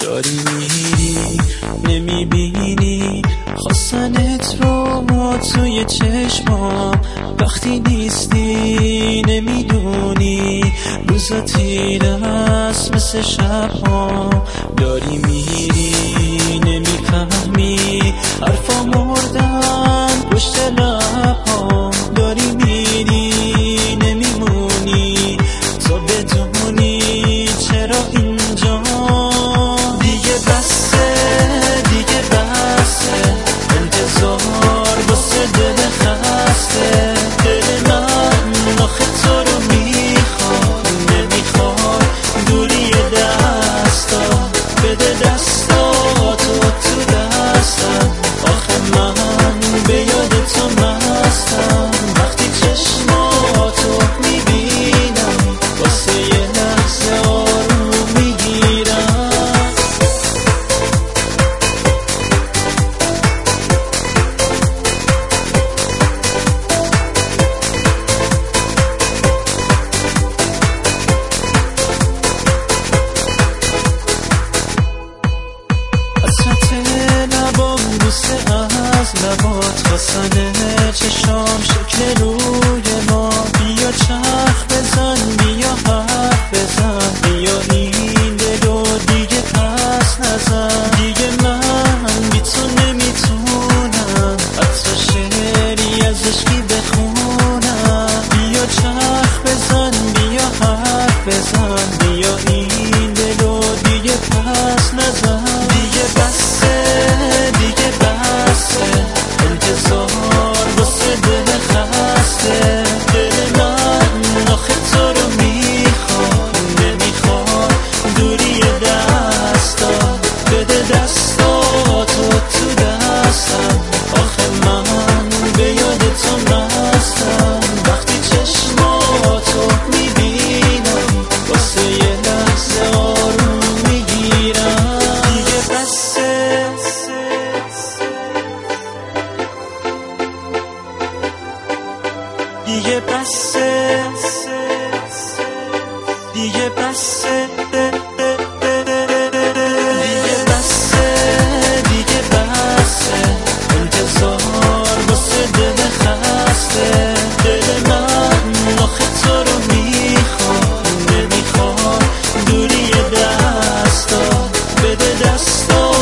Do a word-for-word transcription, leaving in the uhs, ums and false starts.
داری میری نمیبینی خواستنت رو ما توی چشمام وقتی نیستی نمیدونی روزا تیره است مثل شب‌ها داری میری نمیفهمی حرفا مردن پشت لب‌ها داری میری نمیمونی تو بدونی چرا اینجا دیگه بسه دیگه بسه انتظار واسه دل خسته دل من آخه تو رو میخواد نمیخواد دوری دستا بده دستاتو تو دستم آخه من به یاد تو مستم وقتی چشماتو میبینم واسه یه لحظه آروم میگیرم حسرت لبام بوسه از لبات خواستن چشام شکل روی ما بیا چرخ بزن بیا حرف بزن بیا این دلو دیگه پس نزن دیگه من بی تو نمیتونم حتی شعری از عشقی بخونم بیا چرخ بزن بیا حرف بزن بیا این دلو دیگه پس نزن دیگه بسه دیگه بسه انتظار واسه دل خسته دل من آخه تو رو میخواد نمیخواد دوری دستا بده دستاتو تو دستم آخه من به یاد تو مستم وقتی چشماتو میبینم واسه یه لحظه آروم میگیرم دیگه بسه دیگه بسه دیگه بسه دیگه بسه دیگه بسه انتظار واسه دل خسته دل من آخه تو رو میخواد نمیخواد دوری دستا بده دستا